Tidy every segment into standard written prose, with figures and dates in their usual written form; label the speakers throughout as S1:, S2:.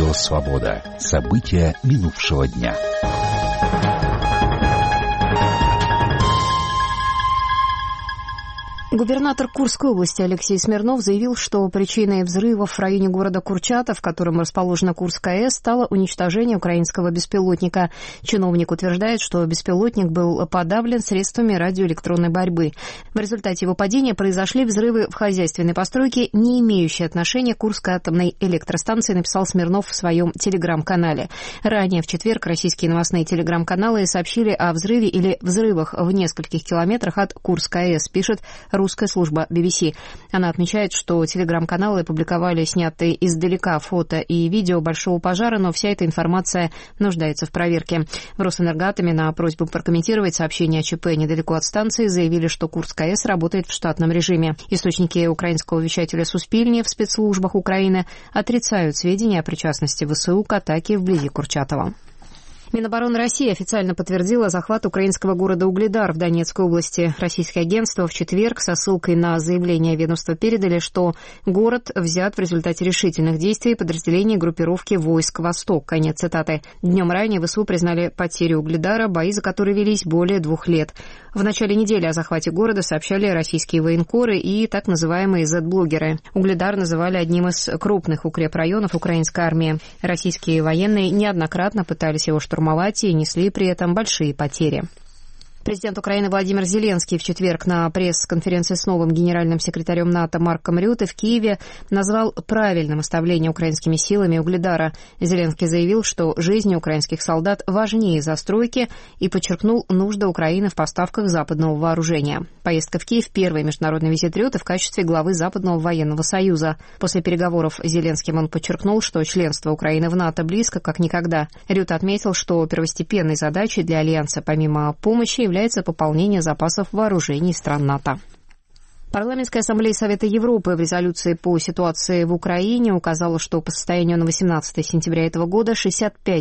S1: Радио «Свобода». События минувшего дня.
S2: Губернатор Курской области Алексей Смирнов заявил, что причиной взрывов в районе города Курчатов, в котором расположена Курская АЭС, стало уничтожение украинского беспилотника. Чиновник утверждает, что беспилотник был подавлен средствами радиоэлектронной борьбы. В результате его падения произошли взрывы в хозяйственной постройке, не имеющие отношения к Курской атомной электростанции, написал Смирнов в своем телеграм-канале. Ранее в четверг российские новостные телеграм-каналы сообщили о взрыве или взрывах в нескольких километрах от Курской АЭС, пишет русская служба BBC. Она отмечает, что телеграм-каналы опубликовали снятые издалека фото и видео большого пожара, но вся эта информация нуждается в проверке. В Росэнергоатоме на просьбу прокомментировать сообщение о ЧП недалеко от станции заявили, что Курская АЭС работает в штатном режиме. Источники украинского вещателя Суспильни в спецслужбах Украины отрицают сведения о причастности ВСУ к атаке вблизи Курчатова. Минобороны России официально подтвердила захват украинского города Угледар в Донецкой области. Российское агентство в четверг со ссылкой на заявление ведомства передали, что город взят в результате решительных действий подразделений группировки войск «Восток». Конец цитаты. Днем ранее ВСУ признали потерю Угледара, бои за которые велись более 2 лет. В начале недели о захвате города сообщали российские военкоры и так называемые Z-блогеры. Угледар называли одним из крупных укрепрайонов украинской армии. Российские военные неоднократно пытались его штурмовать и несли при этом большие потери. Президент Украины Владимир Зеленский в четверг на пресс-конференции с новым генеральным секретарем НАТО Марком Рютте в Киеве назвал правильным оставление украинскими силами Угледара. Зеленский заявил, что жизни украинских солдат важнее застройки и подчеркнул нужды Украины в поставках западного вооружения. Поездка в Киев – первый международный визит Рютте в качестве главы Западного военного союза. После переговоров с Зеленским он подчеркнул, что членство Украины в НАТО близко как никогда. Рютте отметил, что первостепенной задачей для Альянса помимо помощи является пополнение запасов вооружений стран НАТО. Парламентская ассамблея Совета Европы в резолюции по ситуации в Украине указала, что по состоянию на 18 сентября этого года 65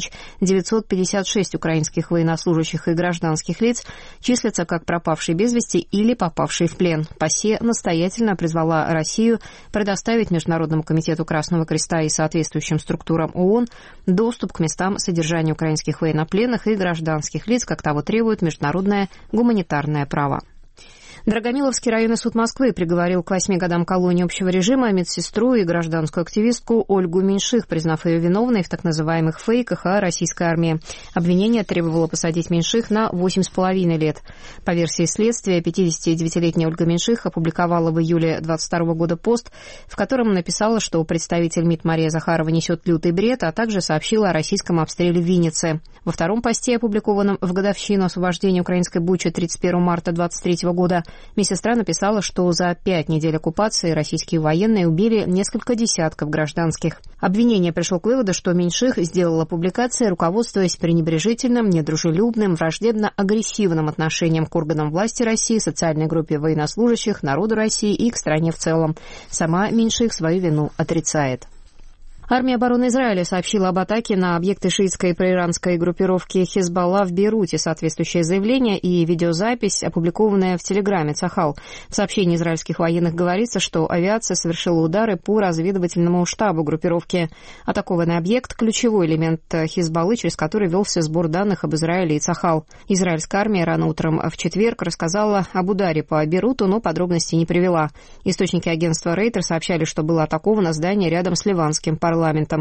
S2: 956 украинских военнослужащих и гражданских лиц числятся как пропавшие без вести или попавшие в плен. ПАСЕ настоятельно призвала Россию предоставить Международному комитету Красного Креста и соответствующим структурам ООН доступ к местам содержания украинских военнопленных и гражданских лиц, как того требует международное гуманитарное право. Драгомиловский районный суд Москвы приговорил к 8 годам колонии общего режима медсестру и гражданскую активистку Ольгу Меньших, признав ее виновной в так называемых фейках о российской армии. Обвинение требовало посадить Меньших на 8,5 лет. По версии следствия, 59-летняя Ольга Меньших опубликовала в июле 2022 года пост, в котором написала, что представитель МИД Мария Захарова несет лютый бред, а также сообщила о российском обстреле в Виннице. Во втором посте, опубликованном в годовщину освобождения украинской Бучи 31 марта 2023 года, медсестра написала, что за 5 недель оккупации российские военные убили несколько десятков гражданских. Обвинение пришло к выводу, что Меньших сделала публикации, руководствуясь пренебрежительным, недружелюбным, враждебно-агрессивным отношением к органам власти России, социальной группе военнослужащих, народу России и к стране в целом. Сама Меньших свою вину отрицает. Армия обороны Израиля сообщила об атаке на объекты шиитской проиранской группировки Хизбалла в Бейруте. Соответствующее заявление и видеозапись, опубликованная в телеграме Цахал. В сообщении израильских военных говорится, что авиация совершила удары по разведывательному штабу группировки. Атакованный объект – ключевой элемент Хизбаллы, через который велся сбор данных об Израиле и Цахал. Израильская армия рано утром в четверг рассказала об ударе по Бейруту, но подробностей не привела. Источники агентства Рейтер сообщали, что было атаковано здание рядом с ливанским парламентом.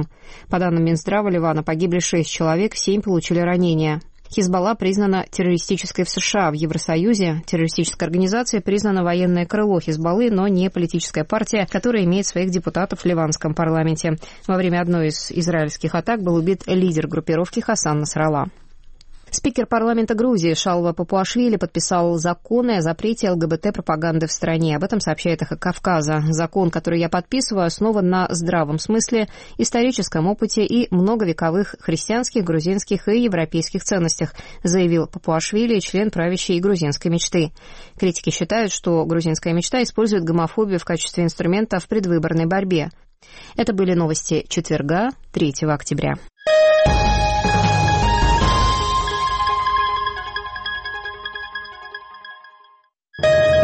S2: По данным Минздрава Ливана, погибли 6 человек, 7 получили ранения. Хизбалла признана террористической в США. В Евросоюзе террористической организацией признано военное крыло Хизбаллы, но не политическая партия, которая имеет своих депутатов в ливанском парламенте. Во время одной из израильских атак был убит лидер группировки Хасан Насралла. Спикер парламента Грузии Шалва Папуашвили подписал законы о запрете ЛГБТ-пропаганды в стране. Об этом сообщает «Эхо Кавказа». Закон, который я подписываю, основан на здравом смысле, историческом опыте и многовековых христианских, грузинских и европейских ценностях, заявил Папуашвили, член правящей грузинской мечты. Критики считают, что грузинская мечта использует гомофобию в качестве инструмента в предвыборной борьбе. Это были новости четверга, 3 октября.